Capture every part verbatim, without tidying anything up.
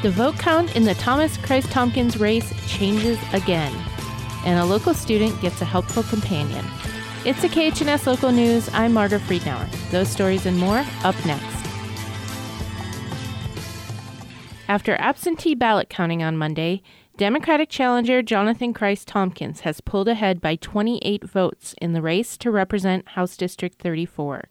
The vote count in the Thomas Christ Tompkins race changes again, and a local student gets a helpful companion. It's the K H N S Local News. I'm Margaret Friedenauer. Those stories and more up next. After absentee ballot counting on Monday, Democratic challenger Jonathan Christ Tompkins has pulled ahead by twenty-eight votes in the race to represent House District thirty-four.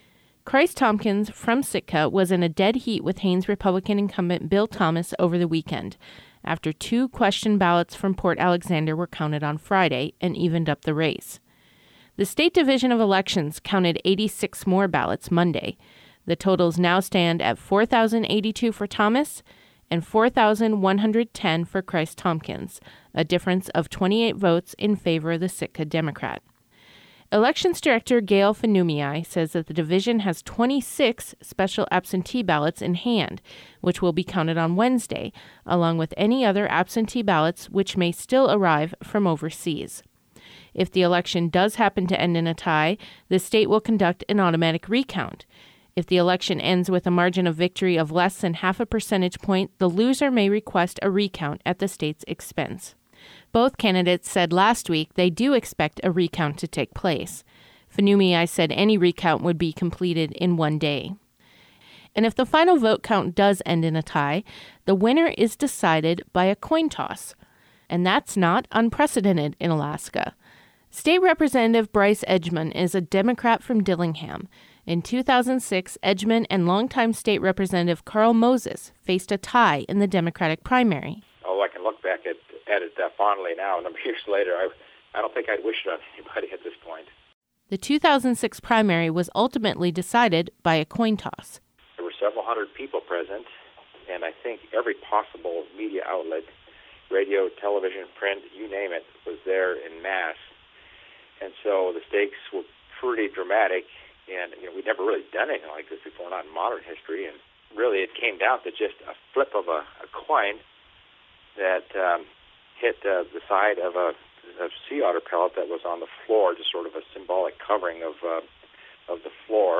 Christ Tompkins from Sitka was in a dead heat with Haines Republican incumbent Bill Thomas over the weekend, after two question ballots from Port Alexander were counted on Friday and evened up the race. The State Division of Elections counted eighty-six more ballots Monday. The totals now stand at four thousand eighty-two for Thomas and four thousand one hundred ten for Christ Tompkins, a difference of twenty-eight votes in favor of the Sitka Democrat. Elections Director Gail Fanumii says that the division has twenty-six special absentee ballots in hand, which will be counted on Wednesday, along with any other absentee ballots which may still arrive from overseas. If the election does happen to end in a tie, the state will conduct an automatic recount. If the election ends with a margin of victory of less than half a percentage point, the loser may request a recount at the state's expense. Both candidates said last week they do expect a recount to take place. Fanumii said any recount would be completed in one day. And if the final vote count does end in a tie, the winner is decided by a coin toss. And that's not unprecedented in Alaska. State Representative Bryce Edgman is a Democrat from Dillingham. In two thousand six, Edgman and longtime State Representative Carl Moses faced a tie in the Democratic primary. Oh, I can look back at, at it uh, fondly now, a number of years later. I, I don't think I'd wish it on anybody at this point. The two thousand six primary was ultimately decided by a coin toss. There were several hundred people present, and I think every possible media outlet, radio, television, print, you name it, was there en masse. And so the stakes were pretty dramatic, and you know we'd never really done anything like this before, not in modern history. And really, it came down to just a flip of a, a coin that um, hit uh, the side of a, a sea otter pellet that was on the floor, just sort of a symbolic covering of uh, of the floor,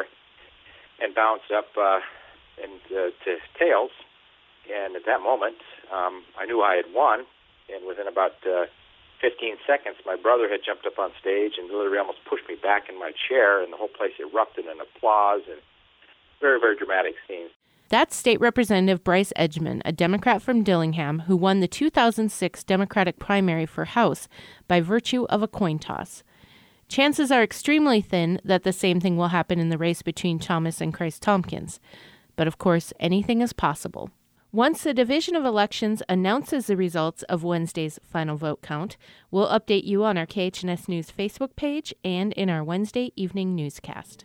and bounced up uh, and uh, to tails. And at that moment, um, I knew I had won. And within about uh, fifteen seconds, my brother had jumped up on stage and literally almost pushed me back in my chair, and the whole place erupted in applause, and very, very dramatic scene. That's State Representative Bryce Edgman, a Democrat from Dillingham, who won the two thousand six Democratic primary for House by virtue of a coin toss. Chances are extremely thin that the same thing will happen in the race between Thomas and Christ Tompkins. But of course, anything is possible. Once the Division of Elections announces the results of Wednesday's final vote count, we'll update you on our K H N S News Facebook page and in our Wednesday evening newscast.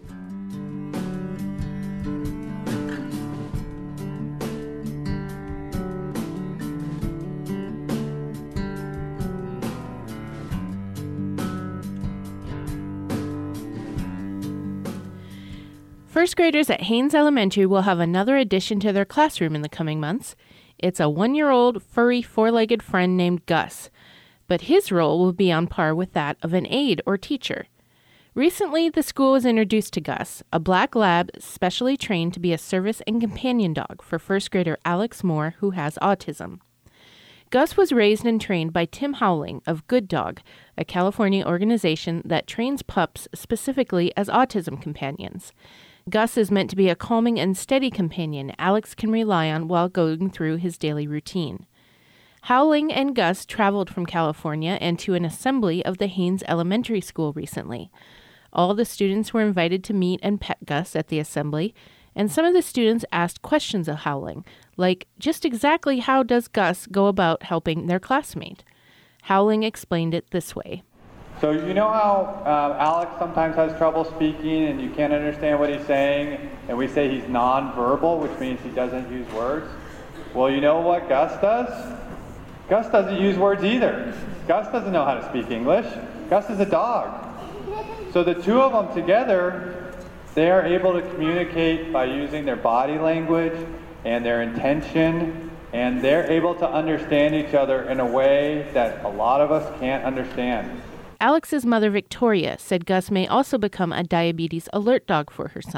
First graders at Haines Elementary will have another addition to their classroom in the coming months. It's a one-year-old, furry, four-legged friend named Gus, but his role will be on par with that of an aide or teacher. Recently, the school was introduced to Gus, a black lab specially trained to be a service and companion dog for first grader Alex Moore, who has autism. Gus was raised and trained by Tim Howling of Good Dog, a California organization that trains pups specifically as autism companions. Gus is meant to be a calming and steady companion Alex can rely on while going through his daily routine. Howling and Gus traveled from California and to an assembly of the Haines Elementary School recently. All the students were invited to meet and pet Gus at the assembly, and some of the students asked questions of Howling, like just exactly how does Gus go about helping their classmate? Howling explained it this way. So you know how uh, Alex sometimes has trouble speaking and you can't understand what he's saying, and we say he's nonverbal, which means he doesn't use words? Well, you know what Gus does? Gus doesn't use words either. Gus doesn't know how to speak English. Gus is a dog. So the two of them together, they are able to communicate by using their body language and their intention, and they're able to understand each other in a way that a lot of us can't understand. Alex's mother, Victoria, said Gus may also become a diabetes alert dog for her son.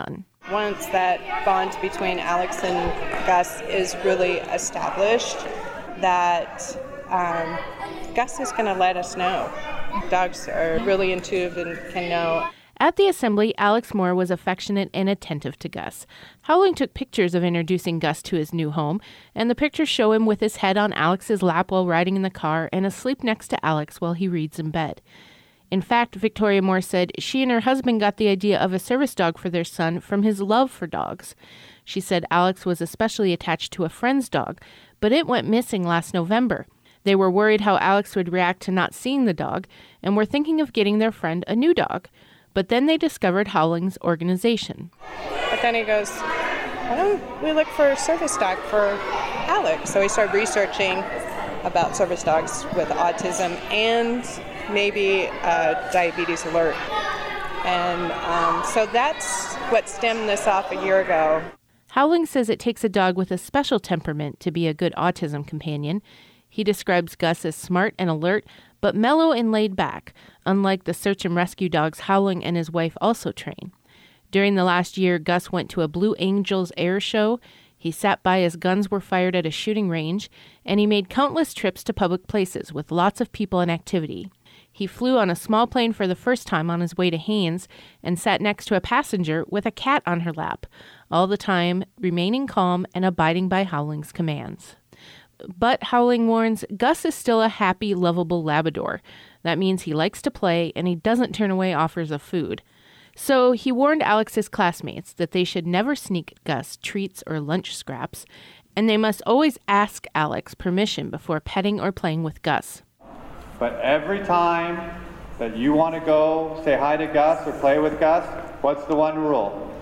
Once that bond between Alex and Gus is really established, that um, Gus is going to let us know. Dogs are really intuitive and can know. At the assembly, Alex Moore was affectionate and attentive to Gus. Howling took pictures of introducing Gus to his new home, and the pictures show him with his head on Alex's lap while riding in the car and asleep next to Alex while he reads in bed. In fact, Victoria Moore said she and her husband got the idea of a service dog for their son from his love for dogs. She said Alex was especially attached to a friend's dog, but it went missing last November. They were worried how Alex would react to not seeing the dog and were thinking of getting their friend a new dog. But then they discovered Howling's organization. But then he goes, why don't we look for a service dog for Alex? So we started researching about service dogs with autism and maybe uh, diabetes alert. And um, so that's what stemmed this off a year ago. Howling says it takes a dog with a special temperament to be a good autism companion. He describes Gus as smart and alert, but mellow and laid back, unlike the search and rescue dogs Howling and his wife also train. During the last year, Gus went to a Blue Angels air show, he sat by as guns were fired at a shooting range, and he made countless trips to public places with lots of people and activity. He flew on a small plane for the first time on his way to Haines and sat next to a passenger with a cat on her lap, all the time remaining calm and abiding by Howling's commands. But Howling warns Gus is still a happy, lovable Labrador. That means he likes to play and he doesn't turn away offers of food. So he warned Alex's classmates that they should never sneak Gus treats or lunch scraps, and they must always ask Alex permission before petting or playing with Gus. But every time that you want to go say hi to Gus or play with Gus, what's the one rule?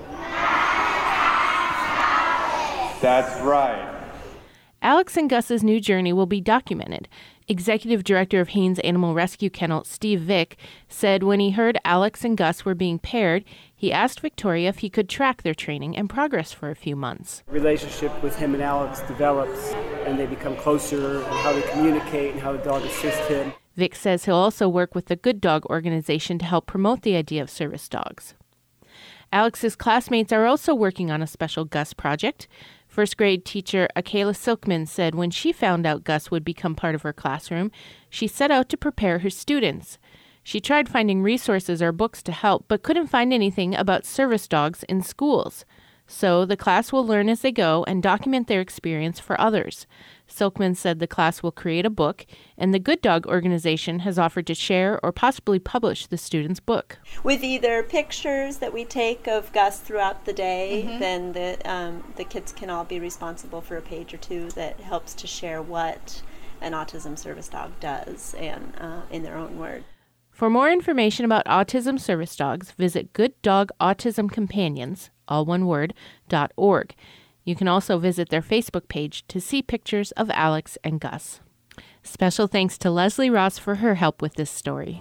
That's right. Alex and Gus's new journey will be documented. Executive Director of Haines Animal Rescue Kennel, Steve Vick, said when he heard Alex and Gus were being paired, he asked Victoria if he could track their training and progress for a few months. Relationship with him and Alex develops, and they become closer, and how they communicate and how the dog assists him. Vick says he'll also work with the Good Dog organization to help promote the idea of service dogs. Alex's classmates are also working on a special Gus project. First grade teacher Akela Silkman said when she found out Gus would become part of her classroom, she set out to prepare her students. She tried finding resources or books to help, but couldn't find anything about service dogs in schools. So the class will learn as they go and document their experience for others. Silkman said the class will create a book, and the Good Dog organization has offered to share or possibly publish the students' book. With either pictures that we take of Gus throughout the day, mm-hmm. then the um, the kids can all be responsible for a page or two that helps to share what an autism service dog does, and uh, in their own word. For more information about autism service dogs, visit Good Dog Autism Companions, all one word, dot org. You can also visit their Facebook page to see pictures of Alex and Gus. Special thanks to Leslie Ross for her help with this story.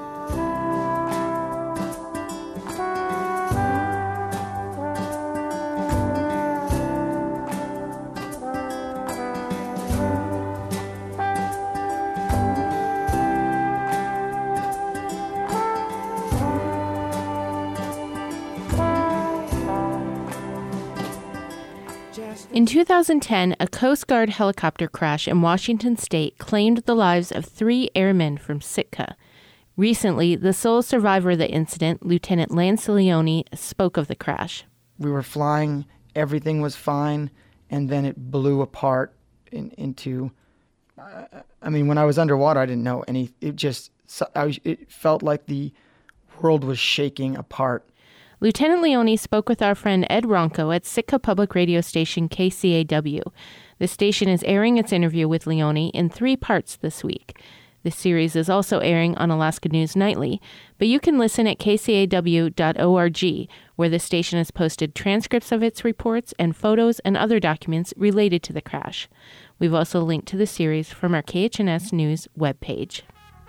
In two thousand ten, a Coast Guard helicopter crash in Washington state claimed the lives of three airmen from Sitka. Recently, the sole survivor of the incident, Lieutenant Lance Leone, spoke of the crash. We were flying, everything was fine, and then it blew apart in, into... Uh, I mean, when I was underwater, I didn't know any... It just... I was, it felt like the world was shaking apart. Lieutenant Leone spoke with our friend Ed Ronco at Sitka Public Radio Station K C A W. The station is airing its interview with Leone in three parts this week. The series is also airing on Alaska News Nightly, but you can listen at k c a w dot org, where the station has posted transcripts of its reports and photos and other documents related to the crash. We've also linked to the series from our K H N S News webpage.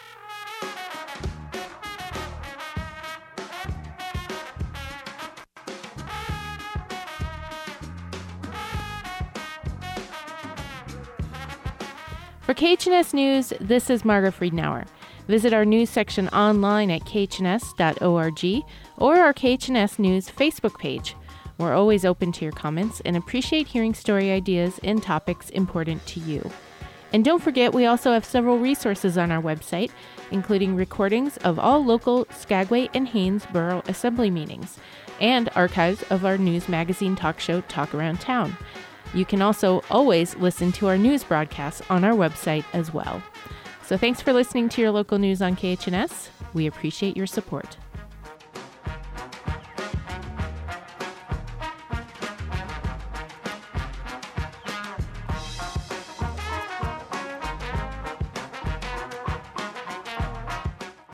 For K H N S News, this is Margaret Friedenauer. Visit our news section online at k h n s dot org or our K H N S News Facebook page. We're always open to your comments and appreciate hearing story ideas and topics important to you. And don't forget, we also have several resources on our website, including recordings of all local Skagway and Haines Borough Assembly meetings, and archives of our news magazine talk show, Talk Around Town. You can also always listen to our news broadcasts on our website as well. So thanks for listening to your local news on K H N S. We appreciate your support.